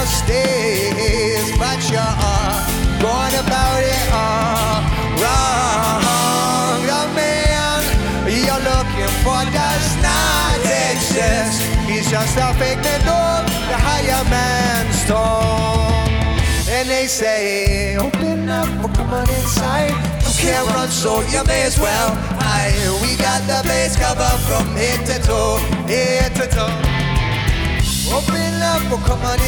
stays, but you're going about it all wrong. The man you're looking for does not exist. He's just a figment of the higher man's tone. And they say, open up, or come on inside. You can't run, so you may as well hide. We got the place covered from head to toe, head to toe. Open up, or come on